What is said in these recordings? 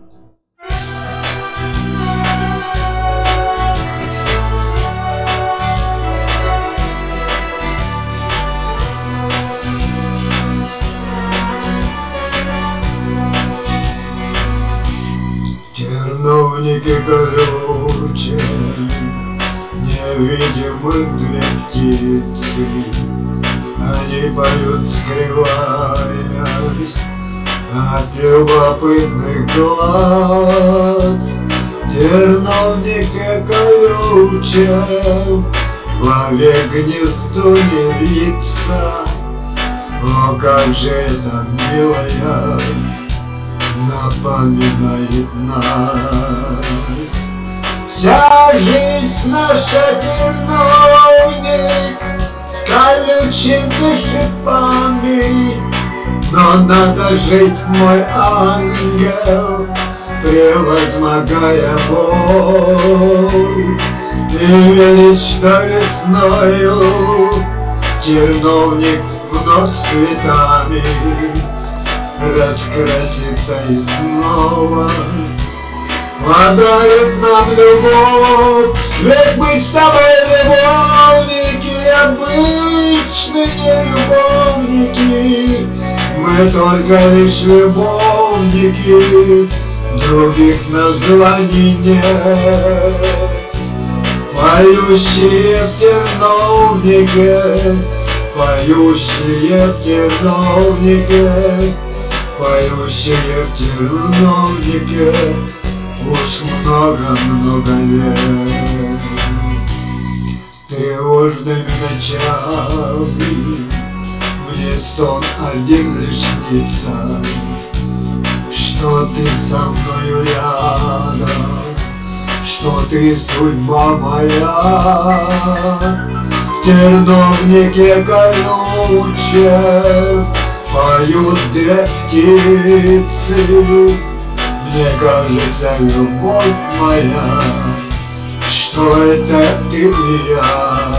Терновники колючие, невидимы две птицы, они поют, скрываясь от любопытных глаз. Терновники колючие, вовек гнезду не риться. О, как же это, милая, напоминает нас. Вся жизнь наша терновник с колючими шипами, но надо жить, мой ангел, превозмогая боль, и верить, что весною терновник вновь цветами раскрасится и снова подарит нам любовь. Ведь мы с тобой любовники, обычные любовники. Мы только лишь любовники, других названий нет. Поющие в терновнике, поющие в терновнике, поющие в терновнике уж много-много лет. Тревожными ночами мне сон один лишь снится, что ты со мною рядом, что ты судьба моя. В терновнике колючем поют две птицы. Мне кажется, любовь моя, что это ты и я.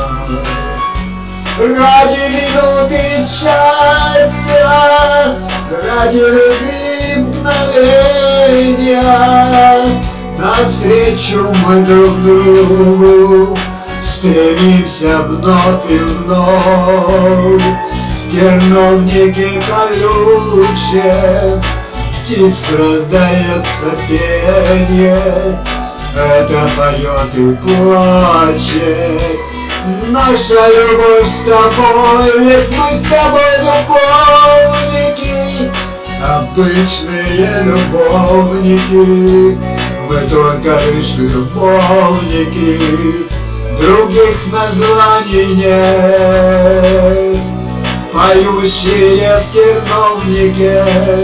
Ради минуты счастья, ради любви мгновения, навстречу мы друг другу стремимся вновь и вновь. В терновнике колючем птиц раздается пение, это поет и плачет наша любовь с тобой. Ведь мы с тобой любовники, обычные любовники. Мы только лишь любовники, других названий нет. Поющие в терновнике,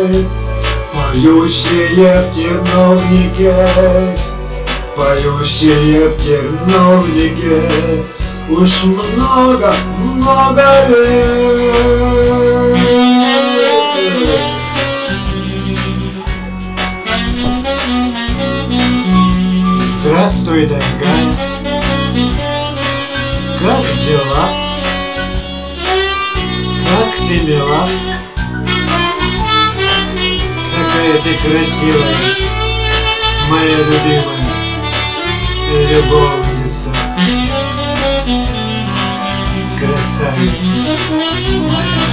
поющие в терновнике, поющие в терновнике уж много-много лет. Здравствуй, дорогая, как дела? Как ты мила, какая ты красивая, моя любимая любовница, красавица моя.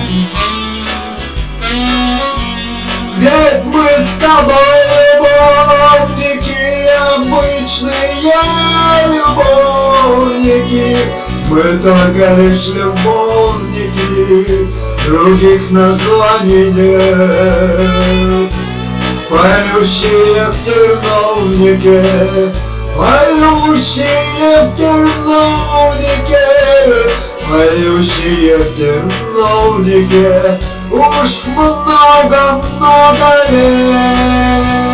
Ведь мы с тобой любовники, обычные любовники. Мы только лишь любовники, других названий нет. Поющие в терновнике, поющие в терновнике, поющие в терновнике уж много-много лет.